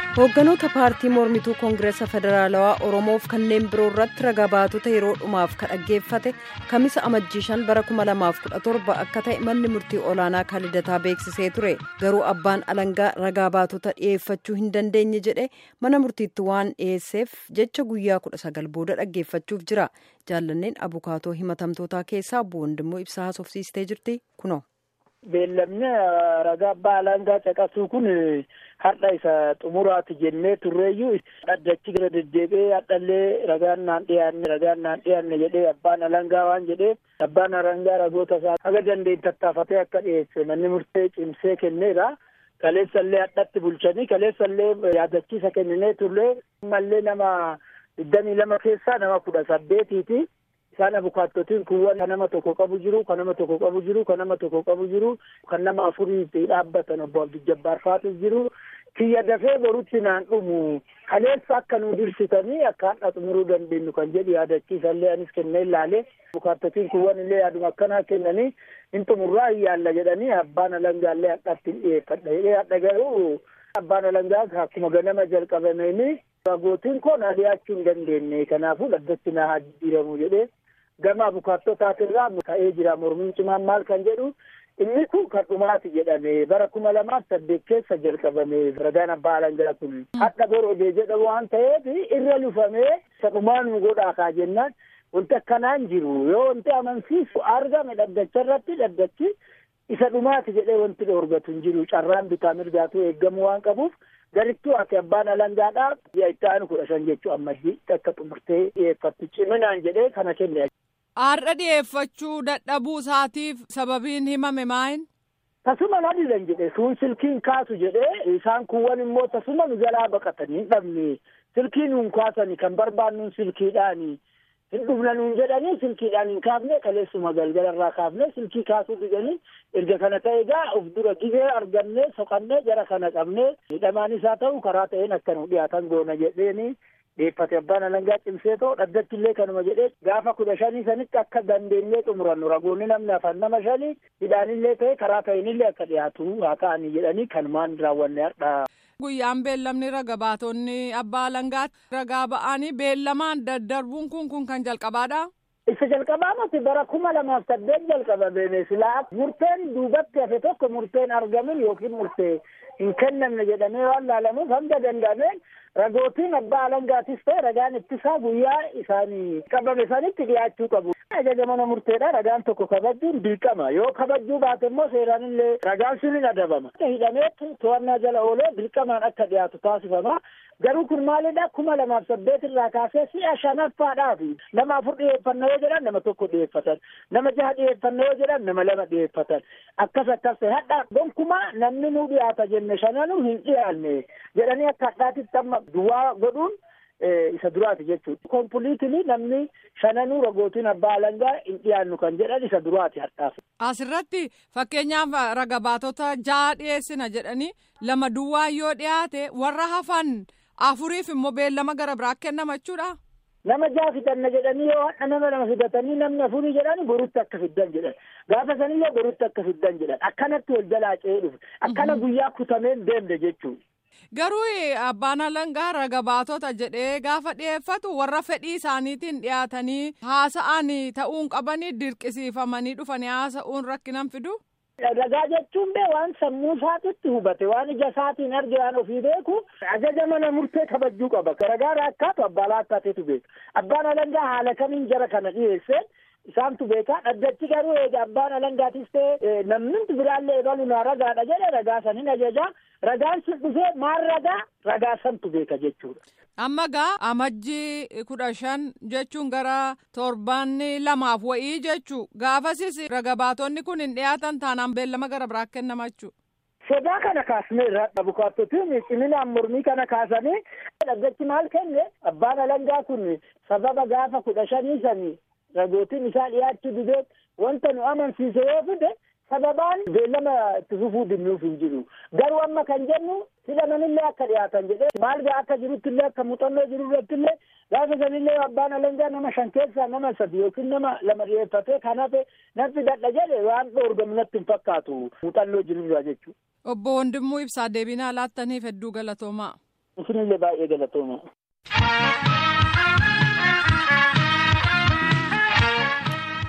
Hoogganoota paartii mormituu Koongireesa Federaalawaa Oromoof kanneen biroo irratti ragaa baatota yeroo dhumaaf dhaggeeffate kamisa amajjii 5 bara 2017 akka ta'e manni murtii olaanaa Kaalidataa beeksisee ture. Garuu abbaan alangaa ragaa baatota dhiyeeffachuu hin dandeenye jedhe mana murtiitti waan dhiyeesseef jecha guyyaa 19 booda dhaggeeffachuuf jira. Jaallanneen abukaatoo himatamtootaa keessaa obbo Wandimmoo Ibsaa haasofsiistee jirti kunoo. Beellamni ragaa abbaa alangaa caqasuu kun har'a isa xumuraati jennee turreeyyuu dhaddachi gara deddeebi'ee hadhallee ragaan naan dhiyaanne jedhee abbaan alangaa waan jedhee abbaan alangaa ragoota isaa haga dandeenye tattaafatee akka dhiyeesse manni murtee cimsee kenneera. Kaleessallee hadhatti bulchanii kaleessallee yaadachiisa kenninee turre mallee nama 22 keessaa nama 18ti. Isaan abukaattotiin kuuwwan kan nama tokko qabu jiru, kan nama tokko qabu jiru, kan nama tokko qabu jiru, kan nama afuriitti dhaabbatan obbo Abdii Jabbaar fa'aatu jiru. Kiyya dafee borutti naan dhumu kaleessa akka nu dirsitanii akka hadha xumuruu dandeenyu kan jedhu yaadachiisallee anis kennee ilaalee abukaattotiin kuuwwan illee yaaduma akkanaa kennanii hin xumurraa hin yaalla jedhanii abbaan alangaallee hadhatti dhiyeeffadha jedhee hadha garuu abbaan alangaa akkuma ganama jalqabameenii ragootiin koo na dhiyaachuu hin dandeenye kanaafuu dhaddachi na haa jijjiiramu jedhee gama abukaattootaatirraa ka'ee jira mormiin cimaan maal kan jedhu inni kun kan dhumaati jedhame bara 2008 keessa jalqabame ragaan abbaa alangaa kun hadha borodee jedhamu waan ta'eef irra lufamee isa dhumaa nu godhaa kaa jennaan wanti akkanaan jiru yoo wanti amansiisu argame dhaddachi isa dhumaati jedhee wanti dhorgatu hin jiru carraan bitaa mirgaatu eeggamu waan qabuuf garittuu ati abbaan alangaadhaa itti aanu 15 jechuu ammayyii akka xumurtee dhiyeeffattu ciminaan jedhee kana kenne. Har'a dhiyeeffachuu dadhabuu isaatiif sababiin himame maayin? Tasuma na dhiiran jedhe sun silkiin kaasu jedhee isaan kuuwwan immoo tasuma nu jalaa baqatanii hin dhabne silkiin nuun kaasanii kan barbaannuun silkiidhaanii hin dhufna nuun jedhanii silkiidhaan hin kaafne kaleessuma galgalarraa kaafne silkii kaasuu didanii erga kana ta'e egaa of dura gibee arganne soqannee jara kana qabne hidhamaan isaa ta'u karaa ta'een akka nu dhiyaatan goona jedheeni dhiyeeffate abbaan alangaa cimsee ta'u dhaddachi illee kanuma jedhee gaafa 15 sanitti akka dandeenyee xumurannu ragoonni namni afan nama 5 hidhaanillee ta'e karaa ta'eenillee akka dhiyaatu haa ta'anii jedhanii kanumaan raawwanne har'a. Guyyaan beellamni raga baatonni abbaa alangaa ragaa ba'anii beellamaan daddarbuun kun kan jalqabaadha. Isa jalqabaa miti bara 2008 jalqabame silaa murteen duubatti hafe tokko murteen argamin yookiin murtee hin kennamne jedhamee waan laalamuuf hanga danda'ameen ragootiin abbaa alangaatis ta'e ragaan ittisaa guyyaa isaanii qabame sanitti dhiyaachuu qabu. Ajaja mana murteedha ragaan tokko kabajuun dirqama yoo kabajuu baate immoo seeraan illee ragaan sun hin adabama. Hidhameetti to'annaa jala oolee dirqamaan akka dhiyaatu taasifama. Garuu kun maalidha 2008 irraa kaasee si'a 5ffaadhaaf nama 4 dhiyeeffannoo yoo jedhan nama 1 dhiyeeffatan nama 6 dhiyeeffannoo yoo jedhan nama 2 dhiyeeffatan akkas hadhaa gonkumaa namni nu dhiyaata jenne 5 hin dhiyaanne jedhanii akka hadhaatitti amma duwwaa godhuun isa duraati jechuudha. Kompiliitilii namni 5 ragootiin abbaa alangaa hin dhiyaannu kan jedhan isa duraati hadhaaf. Asirratti fakkeenyaaf raga baatota 6 dhiyeessina jedhanii 2 duwwaa yoo dhiyaate warra hafan 4 immoo beellama gara biraa kennama jechuudha. Nama 6 fidanna jedhanii yoo hadha nama 2 fidatanii namni 4 jedhanii borutti akka fiddan jedhan gaafa sanillee borutti akka fiddan jedhan akkanatti wal jalaa ce'ee dhufe akkana guyyaa kutameen deemne jechuudha. Garuu abbaan alangaa raga baatota jedhee gaafa dhiyeeffatu warra fedhii isaaniitiin dhiyaatanii haasa'an ta'uun qabanii dirqisiifamanii dhufanii haasa'uun rakkinan fidu. Ragaa jechuun waan sammuu isaatitti hubate waan ija isaatiin arge waan ofii beeku ajaja mana murtee kabajuu qaba. Ragaa raakkaatu abbaa laattaateetu beeka. Abbaan alangaa haala kamiin jara kana dhiyeesse isaantu beeka. Dhaddachi garuu eega abbaan alangaatis ta'e namni biraallee eegaluun ragaadha jedhe ragaa san hin ajaja. Ragaan sun dhufee maal ragaa santu beeka jechuudha. Amma amajjii 15 jechuun gara 7 wa'ii jechuu gaafasis raga baatonni kun hin dhiyaatan taanaan beellama gara biraa kennama jechuudha. Sodaa kana kaasnee abukaattotiin ciminaan mormii kana kaasanii dhaddachi maal kenne abbaan alangaa kun sababa gaafa 15 sanii ragootiin isaa dhiyaachuu didee wanta nu amansiise yoo fide sababaan beellama itti fufuu dinnuuf hin jiru. Garuu amma kan jennu hidhamanillee akka dhiyaatan jedhee maal akka jiruttillee akka muuxannoo jiru irrattillee gaafa sanillee abbaan alangaa nama 5 keessaa nama 3 yookiin nama 2 dhiyeeffatee kanaaf namni dadha jedhe waan dhoorgamu natti hin fakkaatu muuxannoo jiru irraa jechuudha. Obbo Wandimmoo Ibsaa deebinaa laattaniif hedduu galatoomaa. isinillee baay'ee galatooma.